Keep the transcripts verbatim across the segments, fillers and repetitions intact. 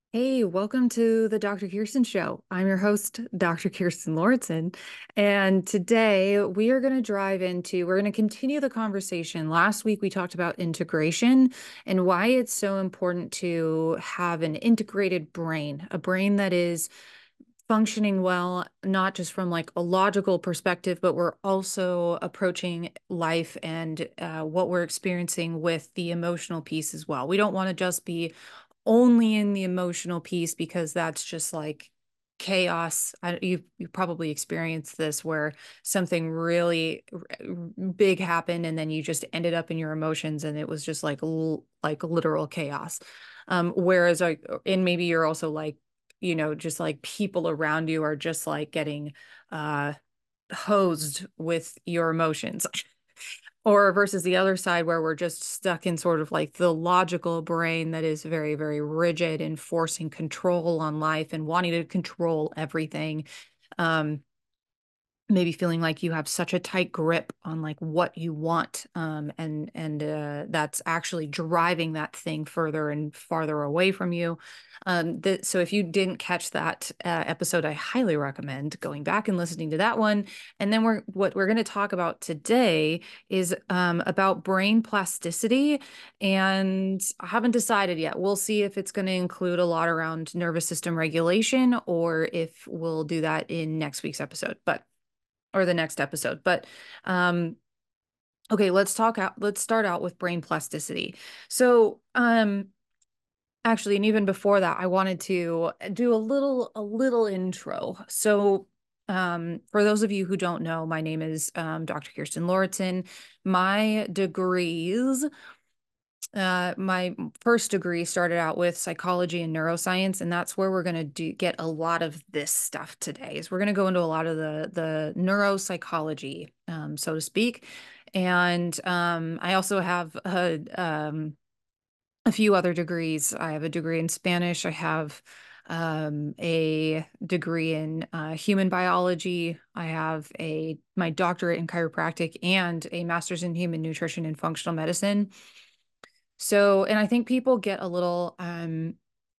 Hey, welcome to the Doctor Kirsten Show. I'm your host, Doctor Kirsten Lauritsen, and today we are going to drive into, we're going to continue the conversation. Last week we talked about integration and why it's so important to have an integrated brain, a brain that is functioning well, not just from like a logical perspective, but we're also approaching life and uh, what we're experiencing with the emotional piece as well. We don't want to just be only in the emotional piece because that's just like chaos. I, you you probably experienced this where something really big happened and then you just ended up in your emotions and it was just like like literal chaos. Um, whereas like, and maybe you're also like, you know, just like people around you are just like getting uh hosed with your emotions. Or versus the other side where we're just stuck in sort of like the logical brain that is very, very rigid and forcing control on life and wanting to control everything. Um, maybe feeling like you have such a tight grip on like what you want, um, and and uh, that's actually driving that thing further and farther away from you. Um, that so if you didn't catch that uh, episode, I highly recommend going back and listening to that one. And then we're what we're going to talk about today is um, about brain plasticity, and I haven't decided yet. We'll see if it's going to include a lot around nervous system regulation or if we'll do that in next week's episode. But or the next episode. But um okay, let's talk out let's start out with brain plasticity. So, um actually, and even before that, I wanted to do a little a little intro. So, um for those of you who don't know, my name is um Doctor Kirsten Lauritsen. My degrees uh, my first degree started out with psychology and neuroscience, and that's where we're going to do get a lot of this stuff today. Is we're going to go into a lot of the the neuropsychology, um, so to speak. And um, I also have a um, a few other degrees. I have a degree in Spanish. I have um, a degree in uh, human biology. I have a my doctorate in chiropractic and a master's in human nutrition and functional medicine. So, and I think people get a little um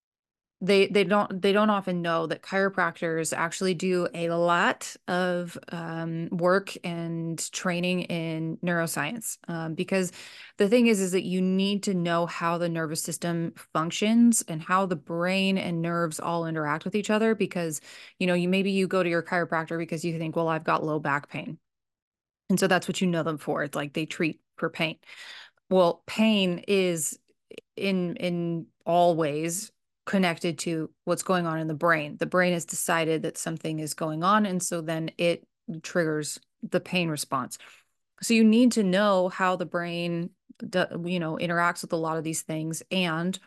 they they don't they don't often know that chiropractors actually do a lot of um, work and training in neuroscience, um, because the thing is is that you need to know how the nervous system functions and how the brain and nerves all interact with each other, because you know you maybe you go to your chiropractor because you think, well, I've got low back pain, and so that's what you know them for. It's like they treat for pain. Well, pain is in in all ways connected to what's going on in the brain. The brain has decided that something is going on, and so then it triggers the pain response. So you need to know how the brain, you know, interacts with a lot of these things, and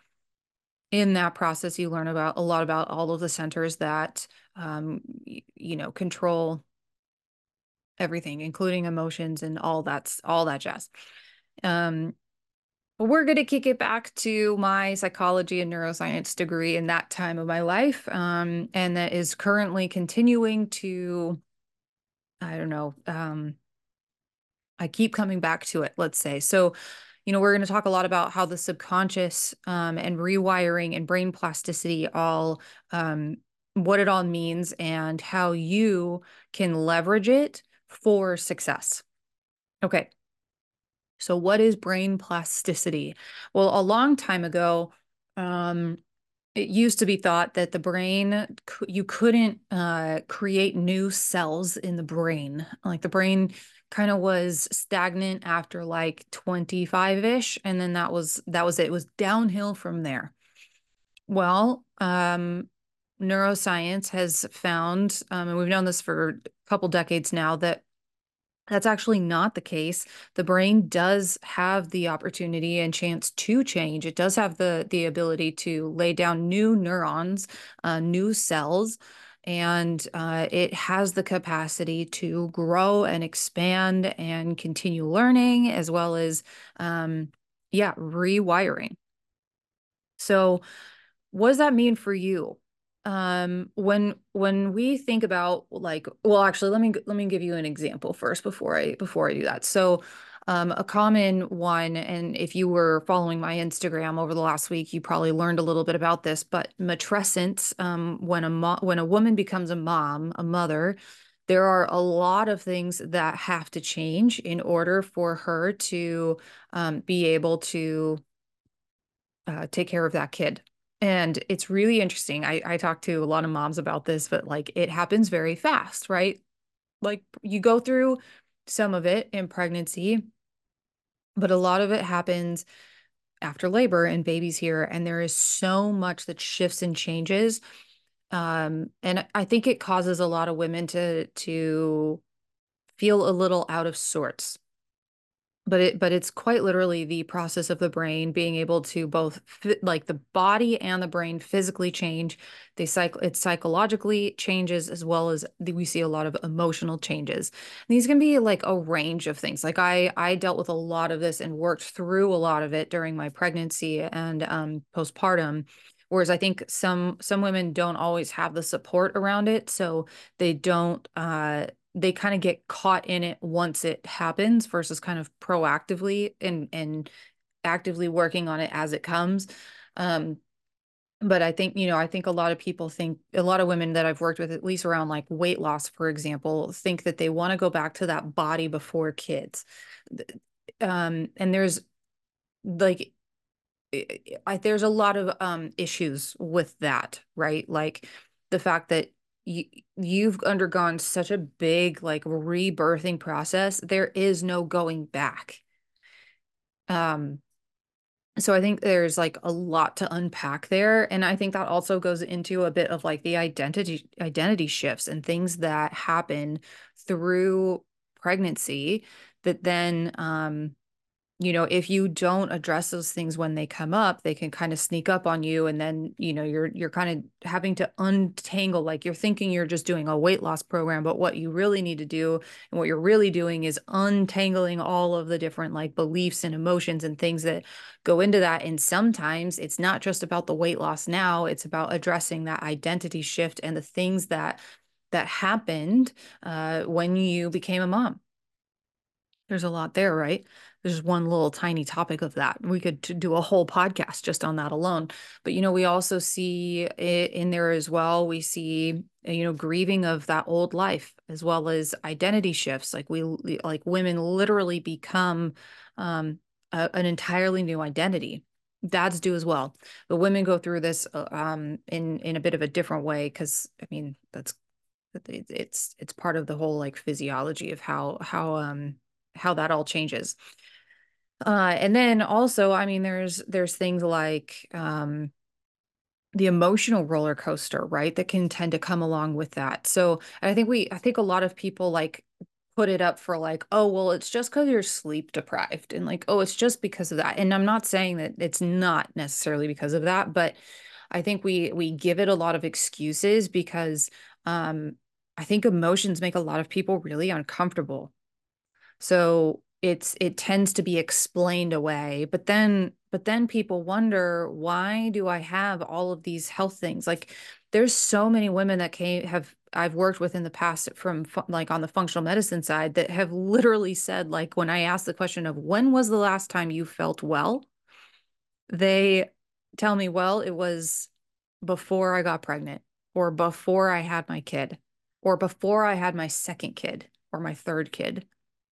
in that process, you learn about a lot about all of the centers that, um, you know, control everything, including emotions and all that's all that jazz. Um, we're going to kick it back to my psychology and neuroscience degree in that time of my life. Um, and that is currently continuing to, I don't know, um, I keep coming back to it, let's say. So, you know, we're going to talk a lot about how the subconscious, um, and rewiring and brain plasticity all, um, what it all means and how you can leverage it for success. Okay. So, what is brain plasticity? Well, a long time ago, um, it used to be thought that the brain, you couldn't uh, create new cells in the brain. Like the brain kind of was stagnant after like twenty-five-ish, and then that was that was it. It was downhill from there. Well, um, neuroscience has found, um, and we've known this for a couple decades now, that that's actually not the case. The brain does have the opportunity and chance to change. It does have the the ability to lay down new neurons, uh, new cells, and uh, it has the capacity to grow and expand and continue learning, as well as, um, yeah, rewiring. So, what does that mean for you? Um, when when we think about like, well, actually, let me let me give you an example first before I before I do that. So, Um, a common one, and if you were following my Instagram over the last week, you probably learned a little bit about this, but matrescence, um, when a mo when a woman becomes a mom, a mother, there are a lot of things that have to change in order for her to um, be able to uh, take care of that kid. And it's really interesting. I, I talk to a lot of moms about this, but like it happens very fast, right? Like you go through some of it in pregnancy, but a lot of it happens after labor and baby's here. And there is so much that shifts and changes. Um, and I think it causes a lot of women to to feel a little out of sorts. But it but it's quite literally the process of the brain being able to both like the body and the brain physically change. They cycle it psychologically changes as well as the, we see a lot of emotional changes. And these can be like a range of things. Like I I dealt with a lot of this and worked through a lot of it during my pregnancy and um postpartum. Whereas I think some some women don't always have the support around it, so they don't uh they kind of get caught in it once it happens versus kind of proactively and and actively working on it as it comes. Um, but I think, you know, I think a lot of people think, a lot of women that I've worked with, at least around like weight loss, for example, think that they want to go back to that body before kids. Um, and there's like, I, there's a lot of um issues with that, right? Like the fact that you you've undergone such a big like rebirthing process, there is no going back. Um, so I think there's like a lot to unpack there, and I think that also goes into a bit of like the identity identity shifts and things that happen through pregnancy that then um you know, if you don't address those things when they come up, they can kind of sneak up on you. And then, you know, you're you're kind of having to untangle, like you're thinking you're just doing a weight loss program, but what you really need to do and what you're really doing is untangling all of the different like beliefs and emotions and things that go into that. And sometimes it's not just about the weight loss now, it's about addressing that identity shift and the things that that happened uh, when you became a mom. There's a lot there, right? There's one little tiny topic of that. We could do a whole podcast just on that alone. But, you know, we also see it in there as well. We see, you know, grieving of that old life as well as identity shifts. Like we, like women literally become um, a, an entirely new identity. Dads do as well. But women go through this uh, um, in in a bit of a different way because, I mean, that's it's it's part of the whole like physiology of how how um how that all changes. Uh, and then also, I mean, there's there's things like um, the emotional roller coaster, right? That can tend to come along with that. So I think we, I think a lot of people like put it up for like, oh, well, it's just because you're sleep deprived, and like, oh, it's just because of that. And I'm not saying that it's not necessarily because of that, but I think we we give it a lot of excuses because um, I think emotions make a lot of people really uncomfortable. So it's it tends to be explained away, but then but then people wonder, why do I have all of these health things? Like there's so many women that came have I've worked with in the past from like on the functional medicine side that have literally said, like when I ask the question of when was the last time you felt well, they tell me, well, it was before I got pregnant or before I had my kid or before I had my second kid or my third kid.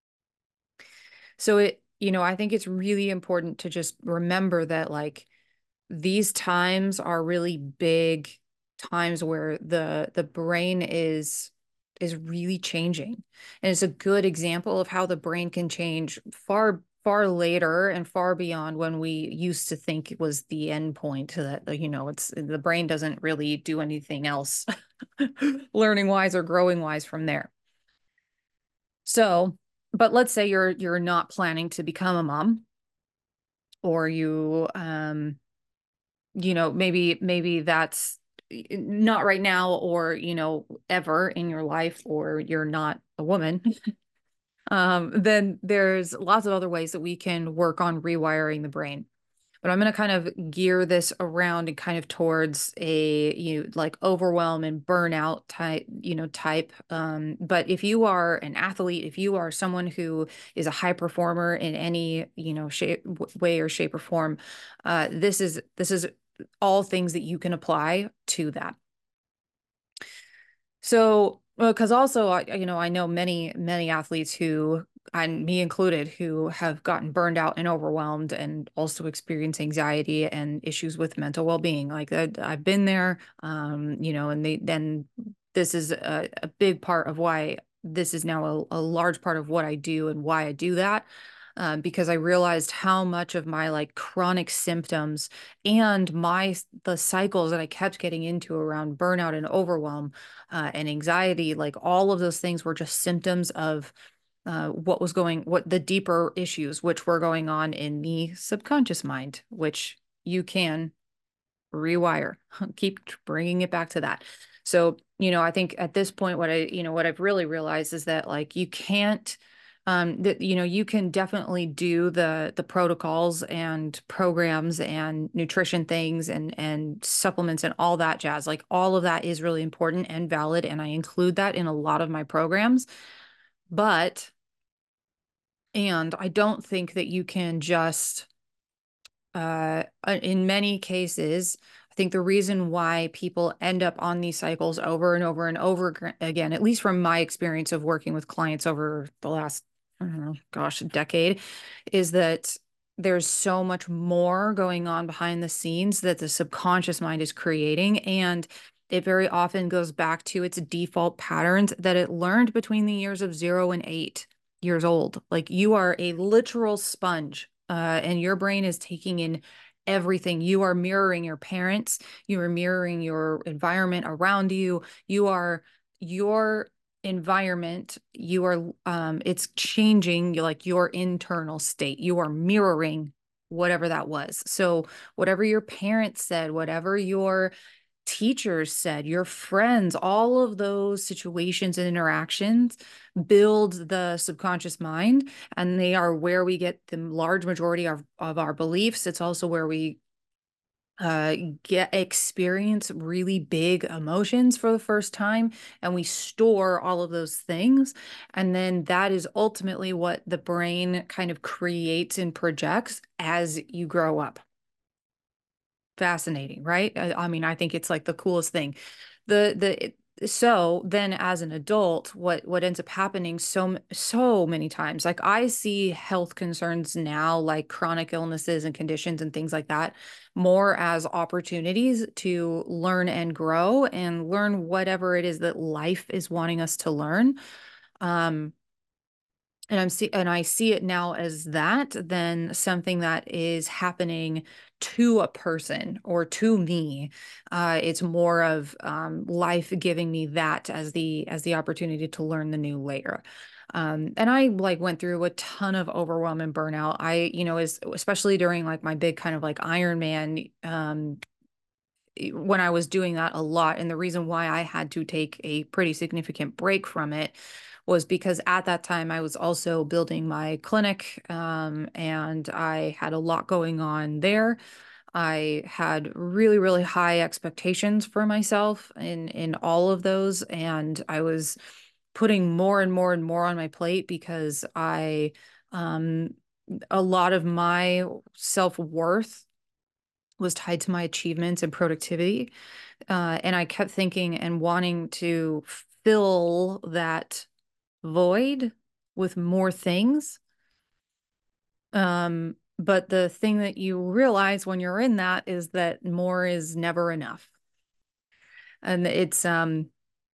So it, you know, I think it's really important to just remember that like these times are really big times where the the brain is is really changing. And it's a good example of how the brain can change far far later and far beyond when we used to think it was the end point to that, you know, it's the brain doesn't really do anything else learning wise or growing wise from there. So, but let's say you're you're not planning to become a mom, or you um you know, maybe maybe that's not right now, or you know, ever in your life, or you're not a woman. Um then there's lots of other ways that we can work on rewiring the brain. But I'm going to kind of gear this around and kind of towards a, you know, like overwhelm and burnout type, you know, type. Um, but if you are an athlete, if you are someone who is a high performer in any, you know, shape, way or shape or form, uh, this is this is all things that you can apply to that. So, because also, I- you know, I know many, many athletes who, and me included, who have gotten burned out and overwhelmed and also experience anxiety and issues with mental well-being. Like I, I've been there, um, you know, and they then this is a, a big part of why this is now a, a large part of what I do and why I do that. Um, because I realized how much of my like chronic symptoms and my the cycles that I kept getting into around burnout and overwhelm uh, and anxiety, like all of those things were just symptoms of uh, what was going, what the deeper issues, which were going on in the subconscious mind, which you can rewire. Keep bringing it back to that. So, you know, I think at this point, what I, you know, what I've really realized is that like you can't, um, that, you know, you can definitely do the the protocols and programs and nutrition things and and supplements and all that jazz. Like all of that is really important and valid, and I include that in a lot of my programs. But, and I don't think that you can just uh, uh, in many cases, I think the reason why people end up on these cycles over and over and over again, at least from my experience of working with clients over the last, I don't know, gosh, a decade, is that there's so much more going on behind the scenes that the subconscious mind is creating. And it very often goes back to its default patterns that it learned between the years of zero and eight years old. Like you are a literal sponge, uh, and your brain is taking in everything. You are mirroring your parents, you are mirroring your environment around you. You are your environment, you are um it's changing like your internal state. You are mirroring whatever that was. So whatever your parents said, whatever your teachers said, your friends, all of those situations and interactions build the subconscious mind, and they are where we get the large majority of, of our beliefs. It's also where we uh, get experience really big emotions for the first time, and we store all of those things. And then that is ultimately what the brain kind of creates and projects as you grow up. Fascinating, right? I, I mean, I think it's like the coolest thing. The the so then as an adult, what what ends up happening so so many times, like I see health concerns now, like chronic illnesses and conditions and things like that, more as opportunities to learn and grow and learn whatever it is that life is wanting us to learn. Um, and I'm see and I see it now as that than something that is happening to a person or to me. Uh, it's more of um, life giving me that as the as the opportunity to learn the new layer. Um, and I like went through a ton of overwhelm and burnout. I, you know, is especially during like my big kind of like Ironman, um, when I was doing that a lot. And the reason why I had to take a pretty significant break from it was because at that time I was also building my clinic, um, and I had a lot going on there. I had really, really high expectations for myself in in all of those, and I was putting more and more and more on my plate because I, um, a lot of my self-worth was tied to my achievements and productivity. Uh, and I kept thinking and wanting to fill that void with more things. Um, but the thing that you realize when you're in that is that more is never enough. And it's um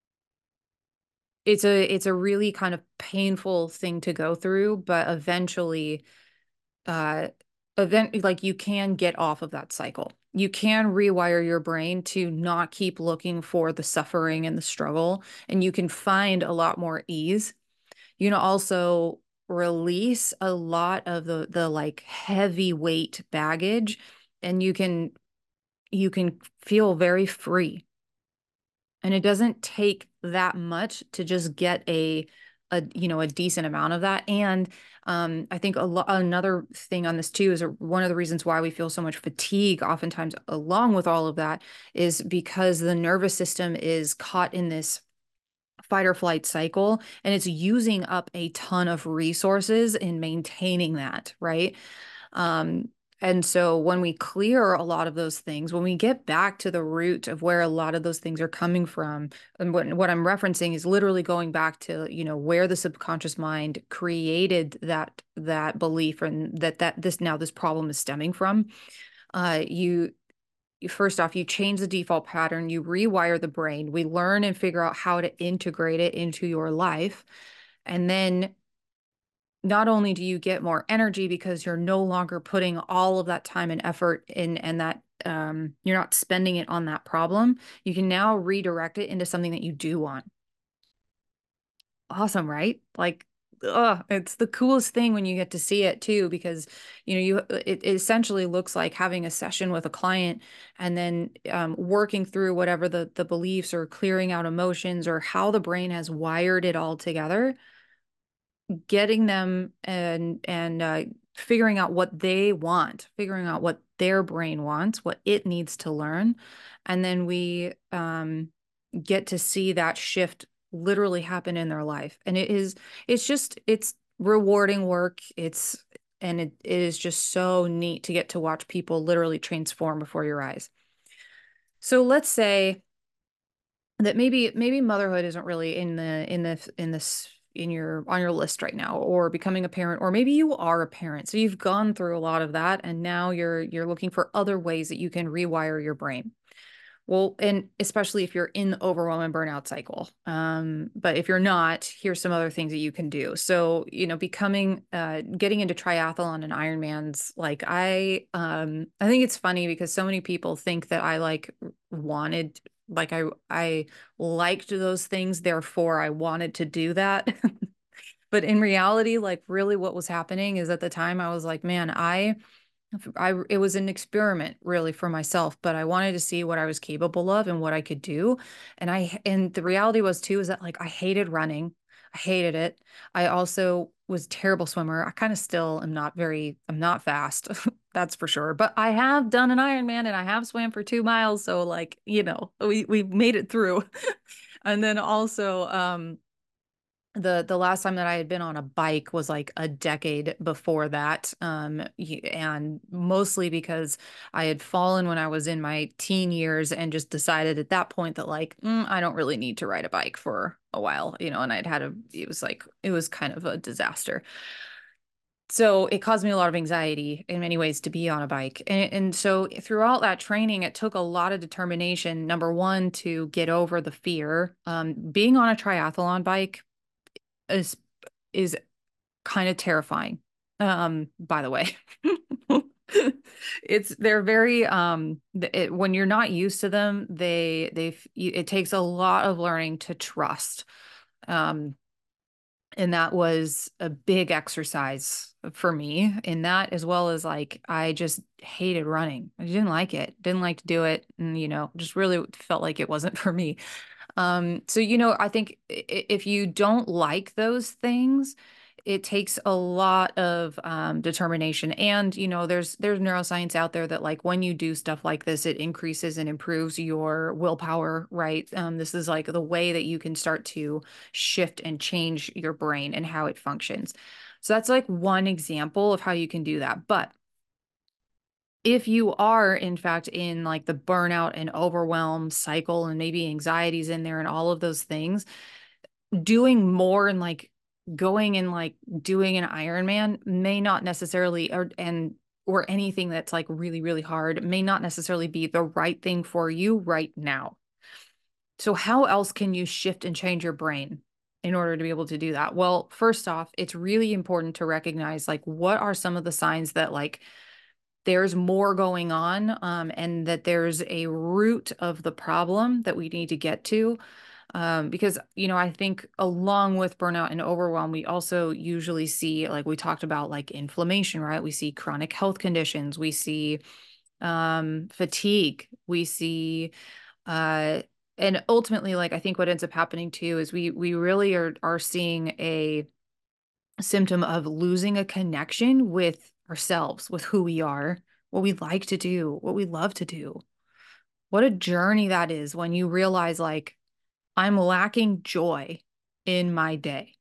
it's a it's a really kind of painful thing to go through, but eventually uh event like you can get off of that cycle. You can rewire your brain to not keep looking for the suffering and the struggle, and you can find a lot more ease. You can also release a lot of the the like heavyweight baggage, and you can you can feel very free. And it doesn't take that much to just get a a, you know, a decent amount of that. And um, I think a lo- another thing on this too is a, one of the reasons why we feel so much fatigue oftentimes along with all of that is because the nervous system is caught in this fight or flight cycle, and it's using up a ton of resources in maintaining that, right? Um, and so when we clear a lot of those things, when we get back to the root of where a lot of those things are coming from, and what, what I'm referencing is literally going back to, you know, where the subconscious mind created that that belief and that that this now this problem is stemming from. Uh, you first off, you change the default pattern, you rewire the brain, we learn and figure out how to integrate it into your life. And then not only do you get more energy because you're no longer putting all of that time and effort in and that um, you're not spending it on that problem, you can now redirect it into something that you do want. Awesome, right? Like, ugh, it's the coolest thing when you get to see it too, because you know, you it, it essentially looks like having a session with a client and then um, working through whatever the the beliefs or clearing out emotions or how the brain has wired it all together, getting them and and uh, figuring out what they want, figuring out what their brain wants, what it needs to learn, and then we um, get to see that shift literally happen in their life. And it is, it's just, it's rewarding work. It's, and it, it is just so neat to get to watch people literally transform before your eyes. So let's say that maybe maybe motherhood isn't really in the in the in this in your on your list right now, or becoming a parent, or maybe you are a parent. So you've gone through a lot of that and now you're you're looking for other ways that you can rewire your brain. Well, and especially if you're in the overwhelm and burnout cycle. Um, but if you're not, here's some other things that you can do. So, you know, becoming, uh, getting into triathlon and Ironmans, like I, um, I think it's funny because so many people think that I like wanted, like I, I liked those things, therefore I wanted to do that. But in reality, like really what was happening is at the time I was like, man, I, I it was an experiment really for myself, but I wanted to see what I was capable of and what I could do. And I and the reality was too is that like I hated running. I hated it. I also was a terrible swimmer. I kind of still am not very, I'm not fast, that's for sure. But I have done an Ironman and I have swam for two miles. So like, you know, we we made it through. And then also, um, the the last time that I had been on a bike was like a decade before that, um and mostly because I had fallen when I was in my teen years and just decided at that point that like mm, I don't really need to ride a bike for a while, you know, and I'd had a it was like it was kind of a disaster. So it caused me a lot of anxiety in many ways to be on a bike. And, and so throughout that training, it took a lot of determination. Number one, to get over the fear. Um, being on a triathlon bike is is kind of terrifying. Um, by the way, it's they're very um it, when you're not used to them, they they it takes a lot of learning to trust. Um, and that was a big exercise for me in that, as well as like I just hated running. I didn't like it, didn't like to do it, and you know, just really felt like it wasn't for me. Um, so, you know, I think if you don't like those things, it takes a lot of um, determination. And, you know, there's there's neuroscience out there that like when you do stuff like this, it increases and improves your willpower, right? Um, this is like the way that you can start to shift and change your brain and how it functions. So that's like one example of how you can do that. But if you are in fact in like the burnout and overwhelm cycle and maybe anxieties in there and all of those things, doing more and like going and like doing an Ironman may not necessarily or and or anything that's like really, really hard may not necessarily be the right thing for you right now. So how else can you shift and change your brain in order to be able to do that? Well, first off, it's really important to recognize like what are some of the signs that like there's more going on, um, and that there's a root of the problem that we need to get to. Um, because, you know, I think along with burnout and overwhelm, we also usually see, like we talked about, like inflammation, right? We see chronic health conditions, we see um, fatigue, we see uh, and ultimately, like I think what ends up happening too is we we really are are seeing a symptom of losing a connection with ourselves, with who we are, what we like to do, what we love to do. What a journey that is when you realize, like, I'm lacking joy in my day.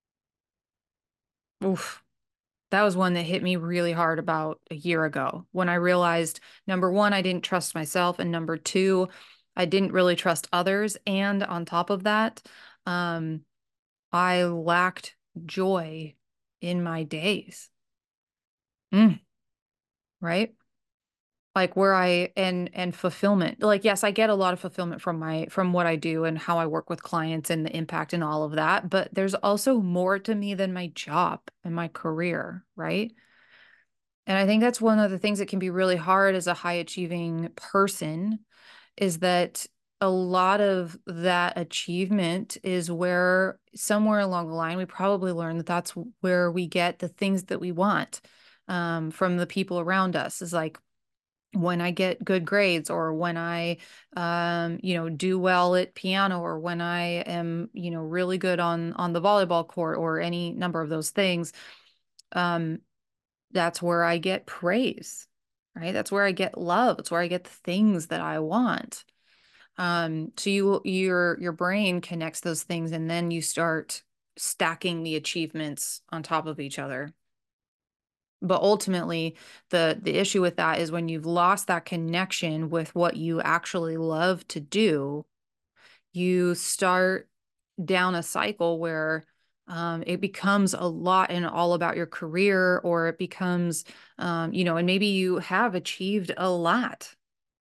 Oof. That was one that hit me really hard about a year ago when I realized, number one, I didn't trust myself. And number two, I didn't really trust others. And on top of that, um, I lacked joy in my days. Mm, right? Like where I and and fulfillment. Like, yes, I get a lot of fulfillment from my from what I do and how I work with clients and the impact and all of that, but there's also more to me than my job and my career, right? And I think that's one of the things that can be really hard as a high achieving person is that a lot of that achievement is where somewhere along the line we probably learn that that's where we get the things that we want um, from the people around us. Is like when I get good grades or when I, um, you know, do well at piano or when I am, you know, really good on on the volleyball court or any number of those things. Um, that's where I get praise, right? That's where I get love. It's where I get the things that I want. Um, so you your your brain connects those things and then you start stacking the achievements on top of each other. But ultimately, the the issue with that is when you've lost that connection with what you actually love to do, you start down a cycle where um, it becomes a lot and all about your career, or it becomes, um, you know, and maybe you have achieved a lot,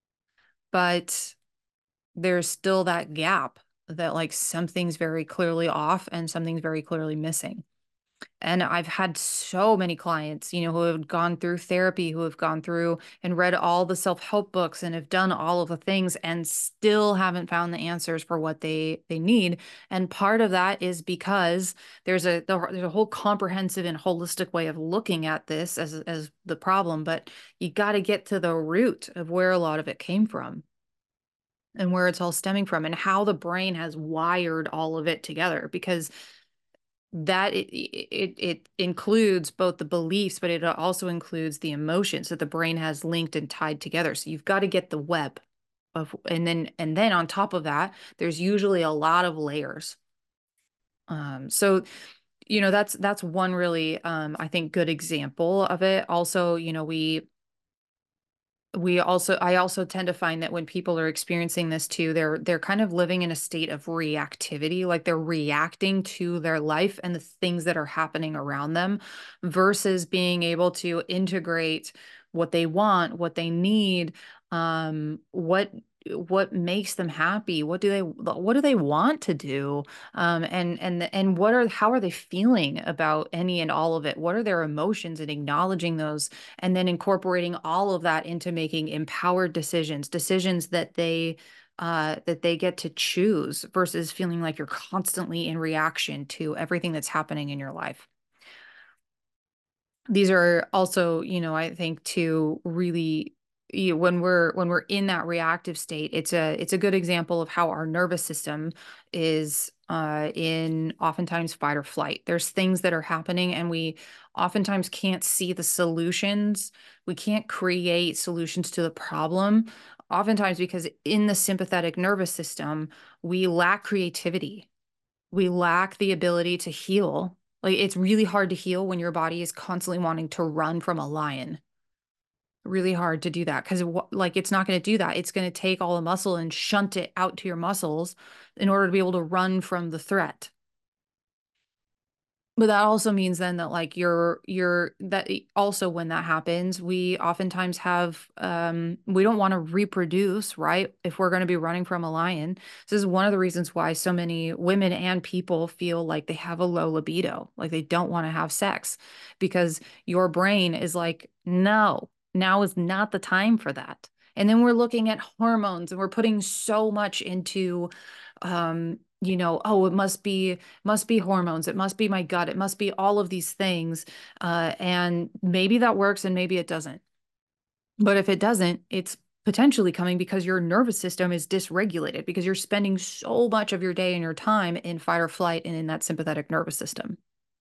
but there's still that gap that like something's very clearly off and something's very clearly missing. And I've had so many clients, you know, who have gone through therapy, who have gone through and read all the self-help books and have done all of the things and still haven't found the answers for what they they need. And part of that is because there's a there's a whole comprehensive and holistic way of looking at this as as the problem, but you got to get to the root of where a lot of it came from and where it's all stemming from and how the brain has wired all of it together because that it, it it includes both the beliefs, but it also includes the emotions that the brain has linked and tied together. So you've got to get the web of, and then and then on top of that, there's usually a lot of layers. Um, so you know that's that's one really um, I think good example of it. Also, you know we we also I also tend to find that when people are experiencing this too, they're they're kind of living in a state of reactivity, like they're reacting to their life and the things that are happening around them versus being able to integrate what they want, what they need, um, what what makes them happy, what do they what do they want to do, um, and and and what are how are they feeling about any and all of it? What are their emotions and acknowledging those and then incorporating all of that into making empowered decisions, decisions that they uh, that they get to choose versus feeling like you're constantly in reaction to everything that's happening in your life. These are also, you know, I think to really you know, when we're when we're in that reactive state, it's a it's a good example of how our nervous system is uh, in oftentimes fight or flight. There's things that are happening, and we oftentimes can't see the solutions. We can't create solutions to the problem. Oftentimes, because in the sympathetic nervous system, we lack creativity, we lack the ability to heal. Like it's really hard to heal when your body is constantly wanting to run from a lion. Really hard to do that because like it's not going to do that. It's going to take all the muscle and shunt it out to your muscles in order to be able to run from the threat. But that also means then that like you're you're that also when that happens, we oftentimes have um we don't want to reproduce, right? If we're going to be running from a lion. This is one of the reasons why so many women and people feel like they have a low libido, like they don't want to have sex because your brain is like, no, now is not the time for that. And then we're looking at hormones and we're putting so much into um you know, oh, it must be must be hormones, it must be my gut, it must be all of these things. Uh, and maybe that works and maybe it doesn't. But if it doesn't, it's potentially coming because your nervous system is dysregulated because you're spending so much of your day and your time in fight or flight and in that sympathetic nervous system.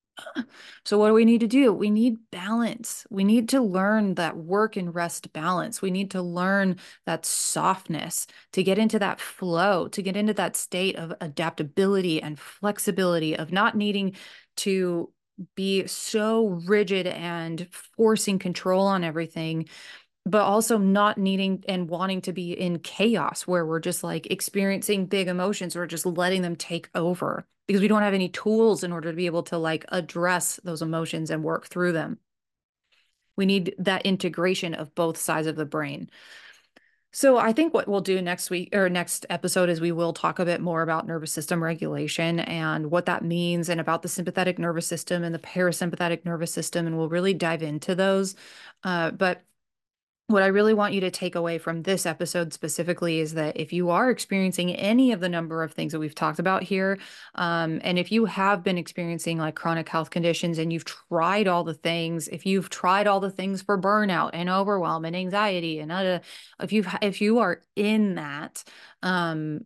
So what do we need to do? We need balance. We need to learn that work and rest balance. We need to learn that softness to get into that flow, to get into that state of adaptability and flexibility, of not needing to be so rigid and forcing control on everything, but also not needing and wanting to be in chaos where we're just like experiencing big emotions or just letting them take over because we don't have any tools in order to be able to like address those emotions and work through them. We need that integration of both sides of the brain. So I think what we'll do next week or next episode is we will talk a bit more about nervous system regulation and what that means and about the sympathetic nervous system and the parasympathetic nervous system. And we'll really dive into those. Uh, but what I really want you to take away from this episode specifically is that if you are experiencing any of the number of things that we've talked about here, um, and if you have been experiencing like chronic health conditions and you've tried all the things, if you've tried all the things for burnout and overwhelm and anxiety and uh, if you if you are in that, um,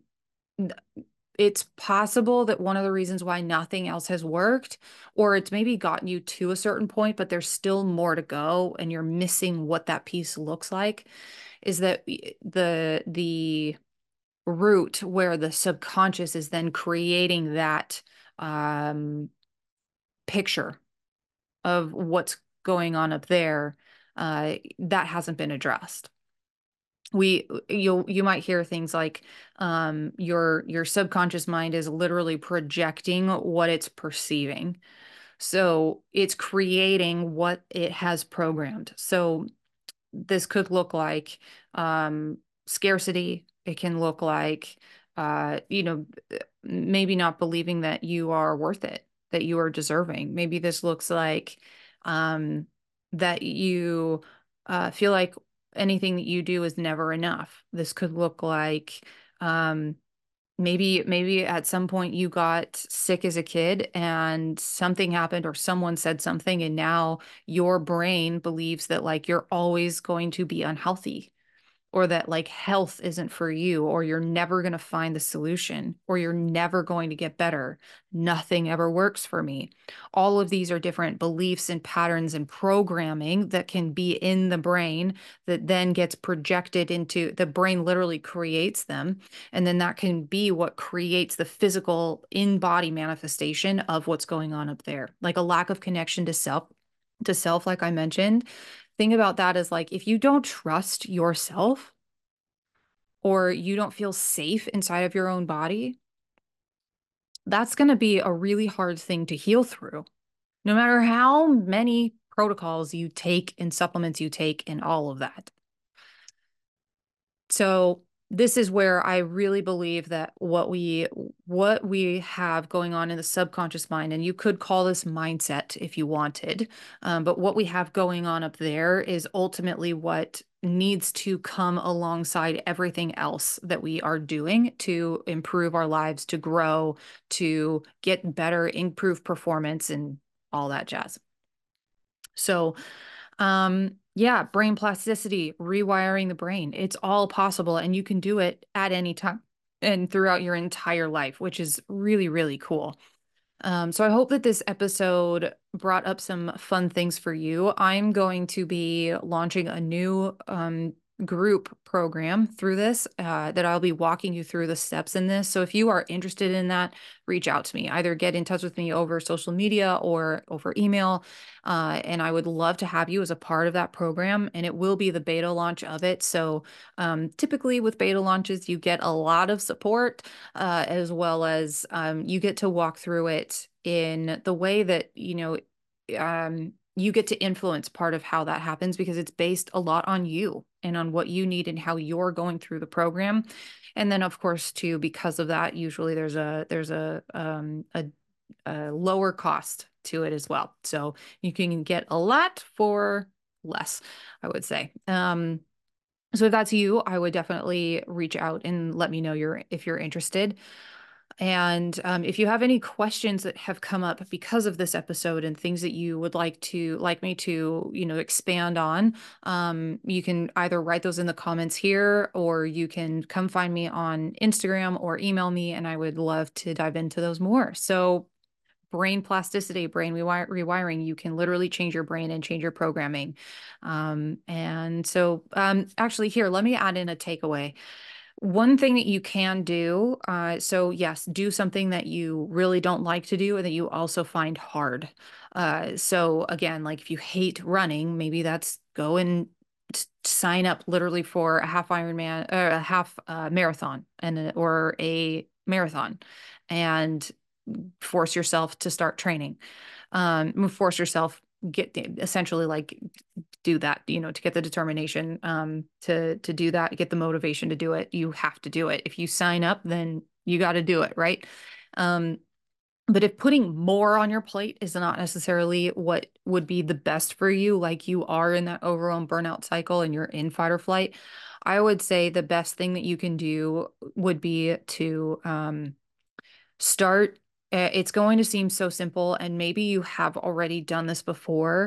it's possible that one of the reasons why nothing else has worked, or it's maybe gotten you to a certain point, but there's still more to go and you're missing what that piece looks like, is that the the root where the subconscious is then creating that um, picture of what's going on up there, uh, that hasn't been addressed. We you'll you might hear things like um your your subconscious mind is literally projecting what it's perceiving. So it's creating what it has programmed. So this could look like um scarcity. It can look like uh you know maybe not believing that you are worth it, that you are deserving. Maybe this looks like um that you uh feel like anything that you do is never enough. This could look like um, maybe maybe at some point you got sick as a kid and something happened or someone said something and now your brain believes that like you're always going to be unhealthy or that like health isn't for you, or you're never going to find the solution, or you're never going to get better. Nothing ever works for me. All of these are different beliefs and patterns and programming that can be in the brain that then gets projected into the brain, literally creates them. And then that can be what creates the physical in body manifestation of what's going on up there, like a lack of connection to self, to self, like I mentioned. Thing about that is like if you don't trust yourself or you don't feel safe inside of your own body, that's going to be a really hard thing to heal through. No matter how many protocols you take and supplements you take and all of that. So this is where I really believe that what we what we have going on in the subconscious mind, and you could call this mindset if you wanted, um, but what we have going on up there is ultimately what needs to come alongside everything else that we are doing to improve our lives, to grow, to get better, improve performance, and all that jazz. So um, yeah, brain plasticity, rewiring the brain. It's all possible and you can do it at any time and throughout your entire life, which is really, really cool. Um, so I hope that this episode brought up some fun things for you. I'm going to be launching a new um, group program through this uh, that I'll be walking you through the steps in this. So if you are interested in that, reach out to me. Either get in touch with me over social media or over email. Uh, and I would love to have you as a part of that program. And it will be the beta launch of it. So um, typically with beta launches, you get a lot of support uh, as well as um, you get to walk through it in the way that, you know, um, you get to influence part of how that happens because it's based a lot on you and on what you need and how you're going through the program. And then of course too, because of that, usually there's a, there's a, um, a, a lower cost to it as well. So you can get a lot for less, I would say. Um, so if that's you, I would definitely reach out and let me know you're, if you're interested. And um, if you have any questions that have come up because of this episode and things that you would like to like me to, you know, expand on, um, you can either write those in the comments here, or you can come find me on Instagram or email me, and I would love to dive into those more. So brain plasticity, brain rewi- rewiring, you can literally change your brain and change your programming. Um, and so um, actually here, let me add in a takeaway. One thing that you can do, uh, so yes, do something that you really don't like to do and that you also find hard. Uh, so again, like if you hate running, maybe that's go and s- sign up literally for a half Ironman or a half uh, marathon and a, or a marathon, and force yourself to start training. Um, force yourself get essentially like do that, you know, to get the determination um, to to do that, get the motivation to do it. You have to do it. If you sign up, then you got to do it, right? Um, but if putting more on your plate is not necessarily what would be the best for you, like you are in that overwhelm burnout cycle and you're in fight or flight, I would say the best thing that you can do would be to um, start. uh, It's going to seem so simple, and maybe you have already done this before,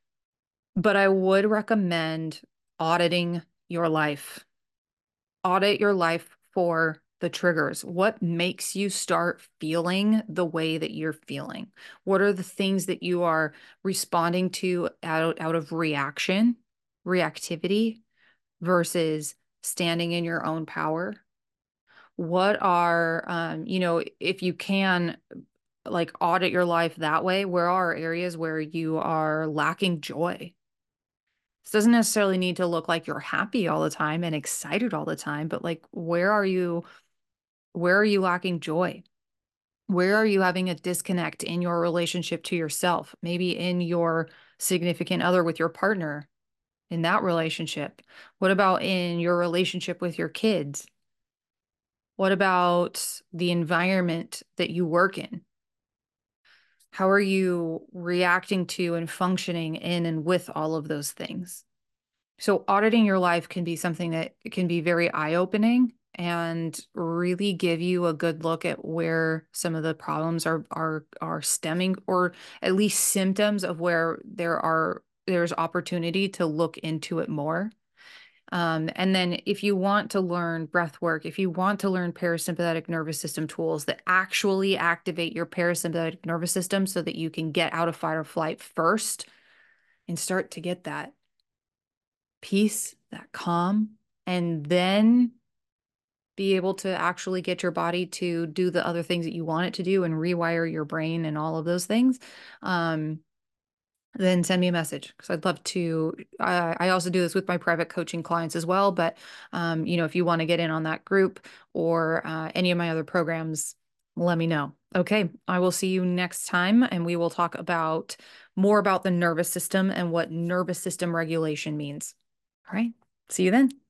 but I would recommend auditing your life. Audit your life for the triggers. What makes you start feeling the way that you're feeling? What are the things that you are responding to out, out of reaction, reactivity versus standing in your own power? What are, um, you know, if you can, like audit your life that way, where are areas where you are lacking joy? This doesn't necessarily need to look like you're happy all the time and excited all the time, but like where are you where are you lacking joy? Where are you having a disconnect in your relationship to yourself? Maybe in your significant other with your partner, in that relationship. What about in your relationship with your kids? What about the environment that you work in? How are you reacting to and functioning in and with all of those things? So auditing your life can be something that can be very eye-opening and really give you a good look at where some of the problems are are are stemming, or at least symptoms of where there are there's opportunity to look into it more. Um, and then if you want to learn breath work, if you want to learn parasympathetic nervous system tools that actually activate your parasympathetic nervous system so that you can get out of fight or flight first and start to get that peace, that calm, and then be able to actually get your body to do the other things that you want it to do and rewire your brain and all of those things, um, then send me a message because I'd love to. I, I also do this with my private coaching clients as well. But, um, you know, if you want to get in on that group or uh, any of my other programs, let me know. Okay. I will see you next time, and we will talk about more about the nervous system and what nervous system regulation means. All right. See you then.